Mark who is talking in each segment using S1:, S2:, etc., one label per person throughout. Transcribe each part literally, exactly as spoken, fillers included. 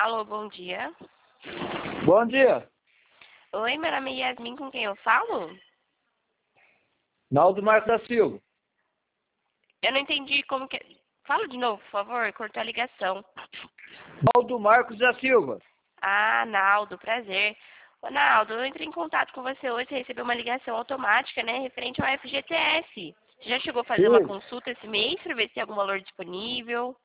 S1: Alô, bom dia.
S2: Bom dia.
S1: Oi, meu nome é Yasmin, com quem eu falo?
S2: Naldo Marcos da Silva.
S1: Eu não entendi como que... Fala de novo, por favor, cortou a ligação.
S2: Naldo Marcos da Silva.
S1: Ah, Naldo, prazer. Ô, Naldo, eu entrei em contato com você hoje, você recebeu uma ligação automática, né, referente ao F G T S. Você já chegou a fazer uma
S2: Sim.
S1: consulta esse mês para ver se tem algum valor disponível?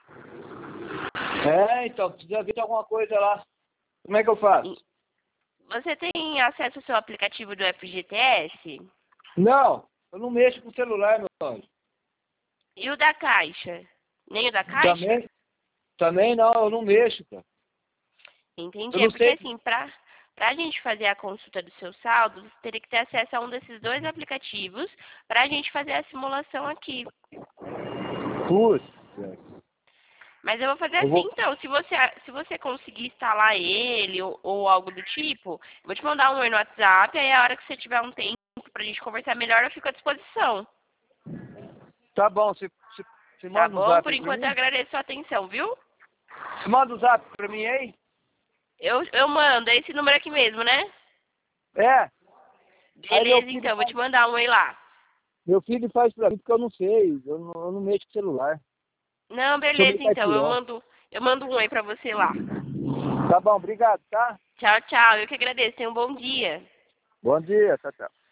S2: É, então, precisa ver alguma coisa lá. Como é que eu faço?
S1: Você tem acesso ao seu aplicativo do F G T S?
S2: Não, eu não mexo com celular, meu anjo.
S1: E o da Caixa? Nem o da Caixa?
S2: Também, também não, eu não mexo, cara.
S1: Entendi.
S2: Eu
S1: É
S2: não
S1: porque,
S2: sei.
S1: assim, pra, pra gente fazer a consulta do seu saldo, você teria que ter acesso a um desses dois aplicativos pra gente fazer a simulação aqui.
S2: Putz.
S1: Mas eu vou fazer
S2: Eu
S1: assim,
S2: vou...
S1: então. Se você, se você conseguir instalar ele ou, ou algo do tipo, eu vou te mandar um oi no WhatsApp, aí a hora que você tiver um tempo pra gente conversar melhor, eu fico à disposição.
S2: Tá bom, você, você, você
S1: Tá
S2: manda um
S1: bom?
S2: zap
S1: Por
S2: pra
S1: enquanto eu
S2: mim?
S1: agradeço a atenção, viu?
S2: Você manda um zap pra mim aí?
S1: Eu, eu mando, é esse número aqui mesmo, né?
S2: É. Aí meu
S1: Beleza,
S2: filho
S1: então, eu vou
S2: faz,
S1: te mandar um oi lá.
S2: meu filho faz pra mim porque eu não sei. Eu não, eu não mexo com celular.
S1: Não,
S2: Sou
S1: beleza,
S2: meio
S1: então. Eu
S2: caipirão.
S1: mando, eu mando um oi pra você lá.
S2: Tá bom, obrigado, tá?
S1: Tchau, tchau. Eu que agradeço. Tenha um bom dia.
S2: Bom dia, tchau, tchau.